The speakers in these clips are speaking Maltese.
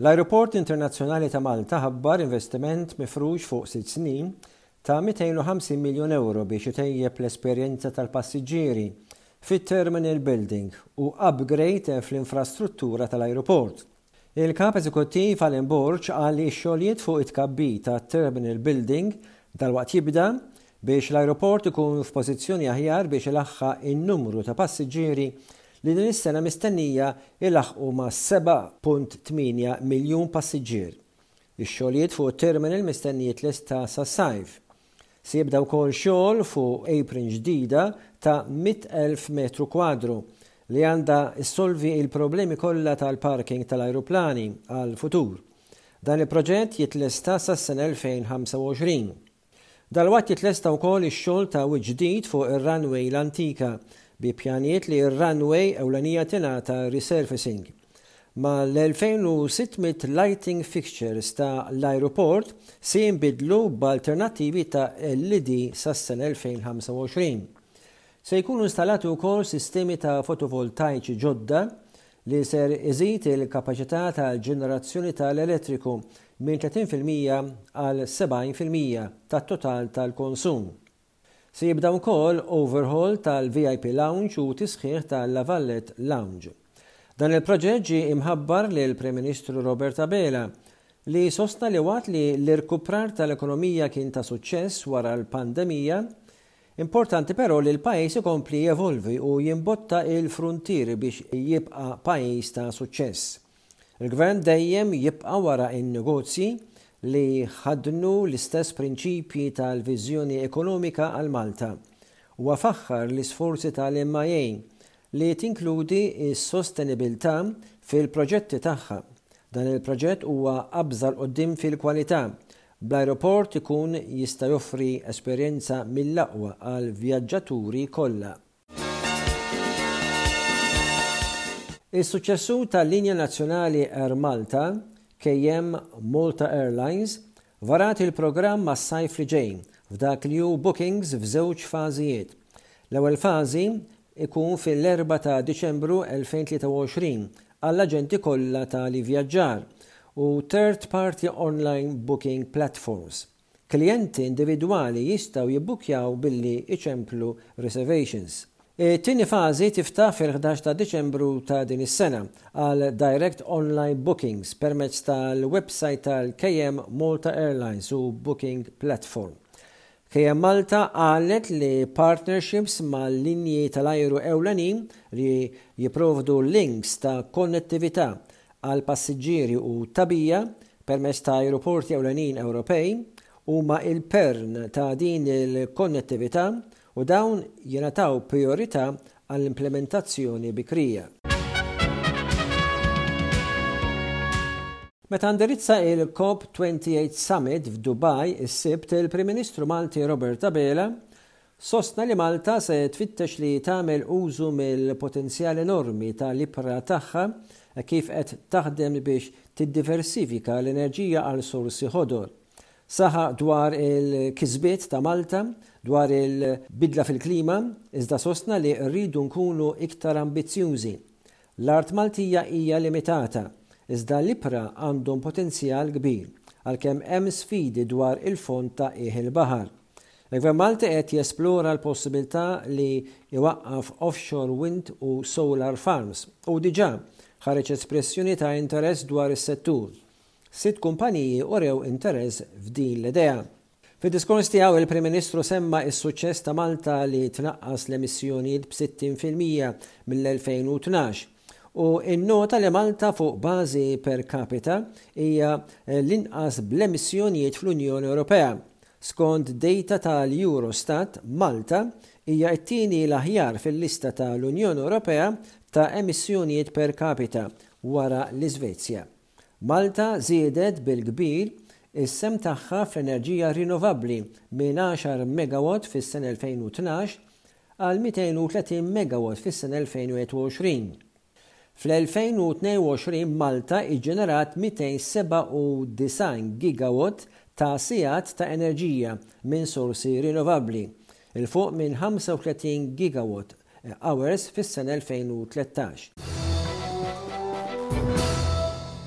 L-Ajruport Internazzjonali ta' Malta ħabbar investiment mifrux fuq 6 snin ta' 250 miljon euro biex itejjeb l-esperjenza tal-passiġġieri fit-terminal building u upgrade fl-infrastruttura tal-ajruport. Il-kap eżekuttiv Alan Borch qal li x-xogħlijiet fuq it-kabbi tat-terminal building dalwaqt jibda biex l-ajruport ikun f'pożizzjoni aħjar biex ilaħħaq in-numru ta' passiġġieri li din is-sena mistennija ilaħqu ma' 7.8 miljun passiġġier. Ix-xogħlijiet fuq it-terminal mistennijiet lesta sas-sajf. Se jibda wkoll xogħol fuq apron ġdida ta' 100,000 metru kwadru li għandha issolvi il-problemi kollha tal-parking tal-ajruplani għal-futur. Dan il-proġett jitlesta sas-sena 2025. Dalwaqt jitlesta wkoll ix-xogħol ta' ġdid fuq ir-runway l-antika bi pjanijiet li r-runway ewlenija tingħata resurfacing. Ma l-2600 lighting fixtures ta' l-ajruport se jinbidlu b'alternattivi ta' LED sas-sena 2025. Se jkunu installati wkoll sistemi ta' fotovoltaiċi ġodda li ser iżid il-kapaċità tal-ġenerazzjoni tal-elettriku minn 30% għal 70% tat-total tal-konsum. Se jibda wkoll overhaul tal-VIP Lounge u tisħiħ tal-Lavallet Lounge. Dan il-proġett ġie imħabbar lil Prim Ministru Robert Abela li sostna li waqt li l-irkuprar tal-ekonomija kien ta' suċċess wara l-pandemija, importanti però li l-pajjiż ikompli jevolvi u jimbotta il-fruntieri biex jibqa' pajjiż ta' suċċess. Il-Gvern dejjem jibqa' wara in-negozji li ħadnu l-istess prinċipji tal-viżjoni ekonomika għal Malta u faħħar l-isforzi tal-MIA li tinkludi s-sostenibilità fil-proġetti tagħha. Dan il-proġett huwa abżar qudiem fil-kwalità. Bl-ajruport ikun jista' joffri esperjenza mill-aqwa għal vjaġġaturi kollha. Is-suċċessur tal-Linja Nazzjonali Air Malta KM Malta Airlines varat il-programm mas-sajf li ġej f'dak li hu bookings f'żewġ fażijiet. L-ewwel fażi ikun fil-4 ta' Diċembru 2023 għall-aġenti kollha tal-ivvjaġġar u third-party online booking platforms. Klijenti individwali jistgħu jibbukjaw billi iċemplu reservations. It-tieni fażi tiftaħ fil-11 ta' Diċembru ta' din is-sena għal direct online bookings permezz tal-website tal-KM Malta Airlines u booking platform. KM Malta qalet li partnerships mal-linji tal-ajru ewlenin li jipprovdu links ta' konnettività għal passiġġieri u tabija permezz ta' ajruporti ewlenin Ewropej huma il-pern ta' din il-konnettività u dawn jingħataw priorità għall-implementazzjoni bikrija. Meta ndirizza il-COP28 Summit f'Dubai is-sibt il-Prim Ministru Malti Robert Abela sostna li Malta se tfittex li tagħmel użu mill-potenzjal enormi tal-ibra tagħha kif qed taħdem biex tiddiversifika l-enerġija għal sorsi ħodor. Saħa dwar il-kisbiet ta' Malta, dwar il-bidla fil-klima, iżda sostna li rridu nkunu iktar ambizzjużi. L-art Maltija hija limitata, iżda l-ibra għandhom potenzjal kbir, għalkemm hemm sfidi dwar il-fond ta' il-baħar. Il-Gvern Malti qed jesplora l-possibilità li iwaqqaf offshore wind u solar farms u diġà ħareġ espressjoni ta' interess dwar is-settur. 6 kumpaniji urew interess f'din l-idea. Fid-diskors tiegħu il-Prim Ministru semma s-suċċess ta' Malta li tnaqqas l-emissjonijiet b'60% mill-2012 u innota li Malta fuq bażi per capita hija l-inqas bl-emissjonijiet fl-Unjoni Ewropea. Skont data tal-Eurostat, Malta hija t-tieni l-aħjar fil-lista tal-Unjoni Ewropea ta' emissjonijiet per capita wara l-Iżvezja. Malta żiedet bil-kbir is-sem tagħha fl-enerġija rinnovabbli minn 10 megawatt fis-sena 2012 għal 230 megawatt fis-sena 2021. Fl-2022 Malta iġġenerat 297 gigawatt ta' sigħat ta' enerġija minn sorsi rinnovabbli, il-fuq minn 35 gigawatt hours fis-sena 2013.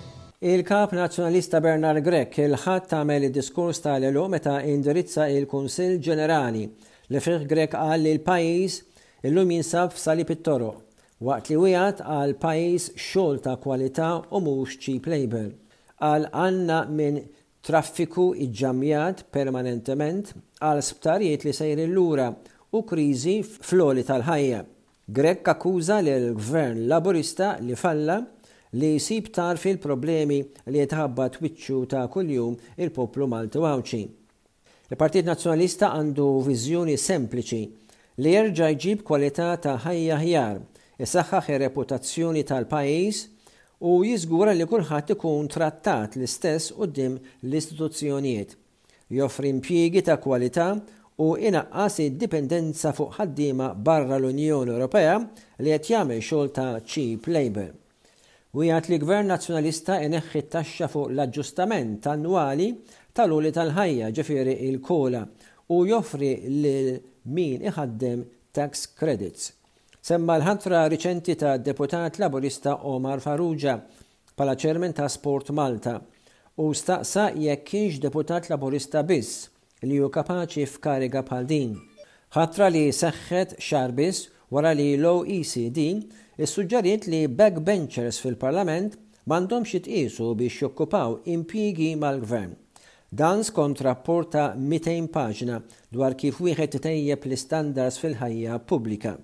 Il-kap nazzjonalista Bernard Grech il-ħadd tagħmel id-diskors tal-għelu meta indirizza il-Kunsill Ġenerali li fih Grech qal li l-pajjiż illum jinsab f'salib it-toroq waqt li wieħed għal pajjiż xogħol ta' kwalità u mhux cheap labor. Qal għandna minn traffiku iġġammjat permanentement għal sptarijiet li sejrin lura u kriżi fl-għoli tal-ħajja. Grech akkuża lill-Gvern Laburista li falla li jsib tar fil-problemi li jitħabba twiċċu ta' kuljum il-poplu Malti Wawċi. Il-Partit Nazzjonalista għandu viżjoni sempliċi li jerġa' jġib kwalità ta' ħajja ħjar, isaħħaħ ir-reputazzjoni tal-pajjiż u jiżgura li kulħadd ikun trattat l-istess quddiem l-istituzzjonijiet. Joffri impjiegi ta' kwalità u inaqqas id-dipendenza fuq ħaddiema barra l-Unjoni Ewropea li qed jagħmel xogħol ta' cheap labor. Wieħed li Gvern Nazzjonalista ineħħi t-taxxa fuq l-aġġustament annwali tal-għoli tal-ħajja ġifieri il-kola u joffri lil min iħaddem tax credits. Semma l-ħatra riċenti ta' deputat Laburista Omar Farrugia bħala ċermen ta' Sport Malta u staqsa jekk kienx deputat Laburista biss li hu kapaċi f'kariga bħal din. Ħatra li seħħet xahar biss wara li l-OECD issuġġeriet li backbenchers fil-Parlament m'għandhomx jitqiesu biex jokkupaw impjiegi mal-Gvern. Dan skont rapport ta' 200 paġna dwar kif wieħed itejjeb l-istandards fil-ħajja pubblika.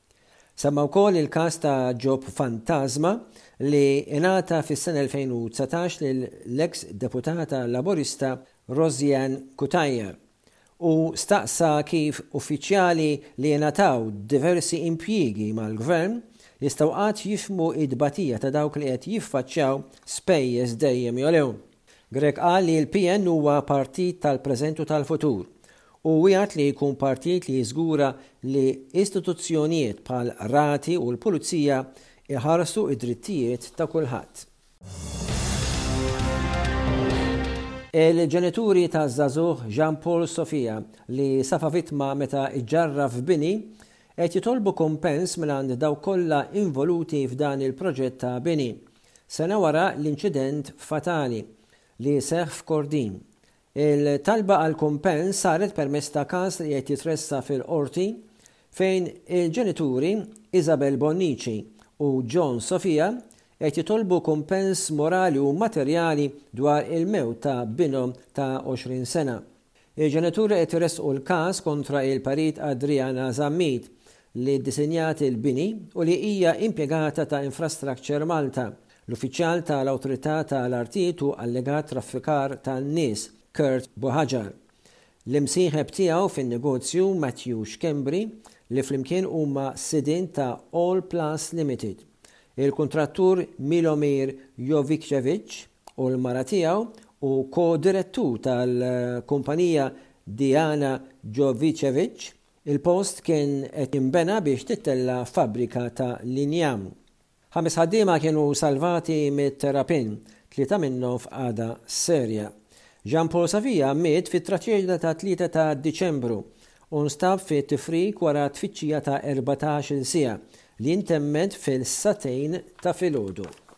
Semma wkoll il-każ ta' Job Fantasma li ingħata fis-sena 2019 lill-eks deputata Laburista Rosian Kutajer u staqsa kif uffiċjali li ingħataw diversi impjiegi mal-Gvern jistgħu qatt jifhmu id-batija ta' dawk li qed jiffaċċjaw spejjeż dejjem jolew. Grech qal li l-PN huwa partit tal-preżent u tal-futur u wieħed li jkun partit li jiżgura li istituzzjonijiet bħal rati u l-pulizija iħarsu id-drittijiet ta' kulħadd. Il-ġenituri ta' żagħżugħ Jean-Paul Sofia li safa vittma meta iġġarra f'bini qed jitolbu kumpens mingħand dawk kollha involuti f'dan il-proġett ta' bini sena wara l-inċident fatali li seħħ f'Kordin. Il-talba għal kumpens saret permezz ta' każ li qed jitressa fil-qorti fejn il-ġenituri Isabel Bonnici u John Sofia qed jitolbu kumpens morali u materjali dwar il-mewt ta' binhom ta' 20 sena. Il-ġenituri qed iressqu l-każ kontra il-parit Adriana Zammit li ddisinjat il-bini u li hija impjegata ta' Infrastructure Malta. L-uffiċjal tal-Awtorità tal-Artijiet u allegat traffikar tan-nies Kurt Bohaġar. L-imsieħeb tiegħu fin-negozju Matthew Schembri li flimkien huma sidin ta' All Plus Limited. Il-kontrattur Milomir Jovikcevic u l-mara tiegħu u ko-direttur tal-kumpanija Diana Jovicevic, il-post kien qed jinbena biex tittella fabbrika ta' linjam. 5 ħaddiema kienu salvati mit-terapin, 3 minnhom f'qagħda serja. Jean-Paul Sofia miet fit-traċedja ta' 3 ta' Diċembru u nstab fit-tifrik wara tfittxija ta' 14 siegħa li ntemmet fil-satejn ta' filgħodu.